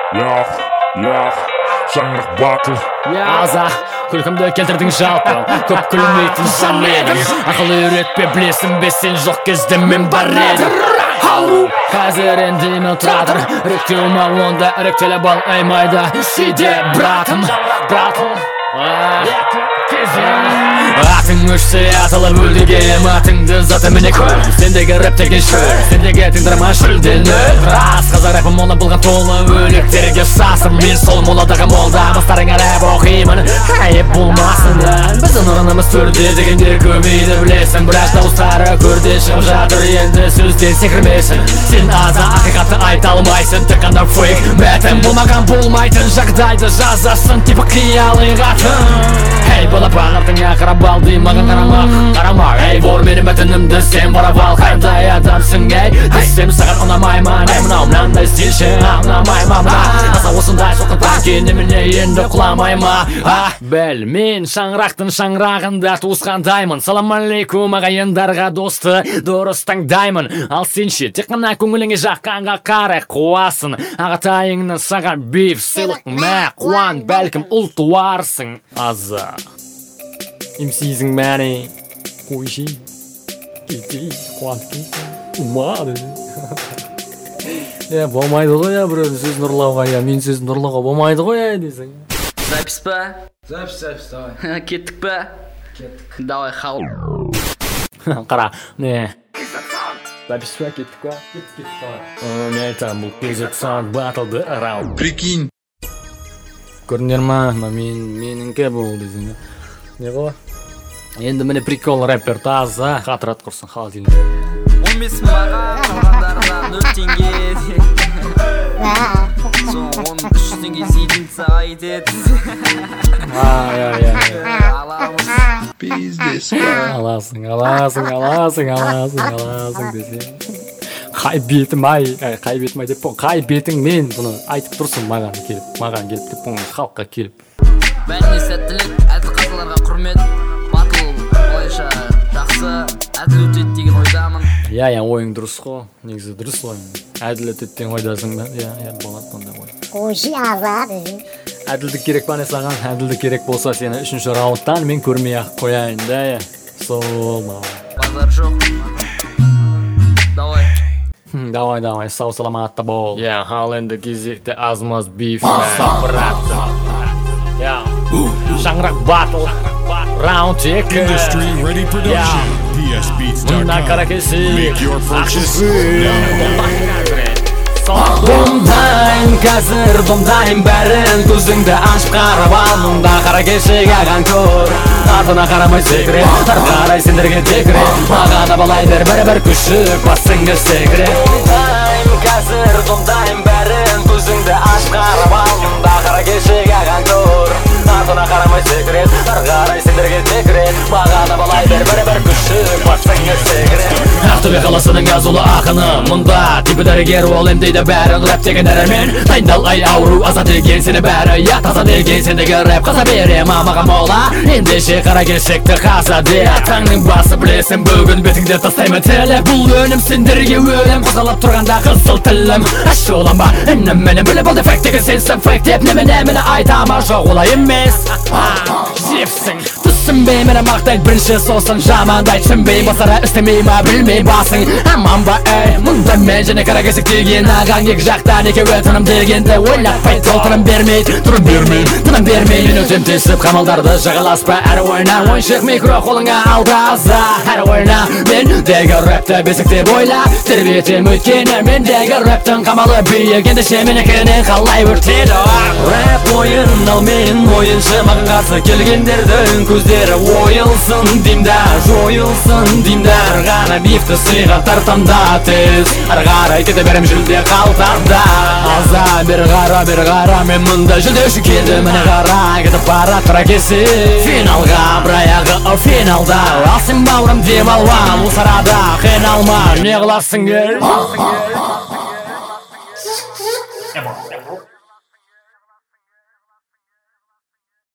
Шаңырақ батыл Аза, күлкімді келтірдің жалпы Көп күлмейтін жан едің Ақыл үйретпе білесің бе сен жоқ кезде мен бар едім Қазір енді мен тұратыр Іріктеу ма онда іріктеліп ал аймайды Сиде братым Атың өшсе атылып өлдігем Атыңды заты міне көр Сендегі рэп деген шөл Сендегі тыңдырма шүлдені Рас қазақ рэпім оны бұлған толы Өліктерге сасым Мен сол моладағы молда Бастарыңа рэп оқимын Айып болмасын Біздің ұрынымыз төрде дегендер көмейді білесің Бірақ дауыстары көрде шығып жатыр Енді сөзден секірмесін Сен аза ақиқатты айта алмайсың Тек қана фейк Мәтін болмаған болмайтын жағдайды жазасың Типа қиялың қатын Эй, балапан артыңа қарап ал дей маған қарама Эй, бор менің мәтінімді сен барап ал Қандай адамсың, эй Десем саған ұнамай ма, эй мынау мынандай стильші ұнамай ма мына Аса осындай соққыдан кейін немене енді құламай ма Біл, мен шаңырақтың шаңырағында туысқандаймын Салам алейкум ағайындарға досты дұрыс таңдаймын Ал сен ше, тек қана көңіліңе жаққанға қарай қуасың Ағатайыңнан саған биф, сыйлық мә, қуан Бәлкім ұл туарсың Аза MC'sің мәне қойши кетей қуанып кетей ұмады болмайды ғой біреудің сөзін ұрлауға мен сөзін ұрлауға болмайды ғой десең Запись па? Запись, давай. Кеттік па? Кеттік. Давай хал қара не запись па кеттік па? Кеттік давай мен айтамын бұл кезек саунд батылды раунд Прикинь көрдіңдер ма меніңкі бұл десең не ғой енді міне прикол рэпер таза қатырат құрсын холодильник 15 мыңға қалғандарынан 0 теңге Соң 300 теңге сейдінса айтет Пиздец аласың десе қай бетім ай деп қай бетің мен бұны айтып тұрсың маған келіп деп бұны халыққа келіп Бәріне сәттілік, әділ қазыларға құрмет Батыл, олайша жақсы, әділ өтеді деген ойдамын ойың дұрыс қой, негізі дұрыс ойың Әділ өтеді деген ойдасың ба? Болады бұндай ой Қойши азады Әділдік керек па не саған? Әділдік керек болса сені 3-ші раундтан мен көрмей ақ қояйын да Сол Базар жоқ Давай, сау саламатта бол Ал енді кезекті азмаз биф Шаңырақ батыл Раунд 2 Industry Ready Production Мұнда қара кесі Make your purchase Домдайым қазір домдайым бәрін Көзіңді ашып қарап ал Мұнда қара кешек аған көр Артына қарамай секірет Ар қарай сендерге текірет Мағана балай бер бір күшік Басыңды секірет Домдайым қазір домдайым бәрін Көзіңді ашып қарап ал Мұнда қара кешек аған көр Артына қарамай секірет Ар қарай сендерге текірет Мағана балай бер бір күшік Басыңды секірет Ақтөбе қаласының азулы ақыны Мұнда типі дәрігер ол емдейді бәрін Рэп деген әрімен дайындал ай ауру Аза деген сені бәрі таза деген сендегі рэп Қаза берем маған мола Ендеше қара кешекті қаза де Таңның басы білесің бүгін бетіңде тастаймын тіліп Бұл өнім сендерге өлім Қозғалып тұрғанда қызыл тілім Әші olan ба інім менің біліп ол дефект деген сенсің фейк деп Немене айтама жоқ олай емес Жепсің түсінбей мені мақтайды бірінші сосын жамандай түсінбей басара істемей ма білмей басың аман ба әй мұнда мен және қара кесек деген ағаң екі жақтан екеуі тыным дегенді ойлатпай ол тыным бермейді тыным бермей мен өтем тесіп қамалдарды жағаласпа әрі ойна ойыншық микро қолыңа ал таза әрі ойна мендегі рэпті бесіктеп ойла тербетем өйткені мендегі рэптің қамалы биік ендеше менікінен қалай өртеді рэп ойын ал мен ойыншы маған қарсы келгендердің көздері ойылсын деймдар жойылсын деймдар ғана бифті сыйға тартамда тез ары қарай кете берем жүлде қалтамда аза бер қара мен мұнда жүлде үшін келдім міне қара кетіп бара тұра кесе финалға бір аяғы финалда ал сен бауырым демалма бұл сарада қиналма не қыласың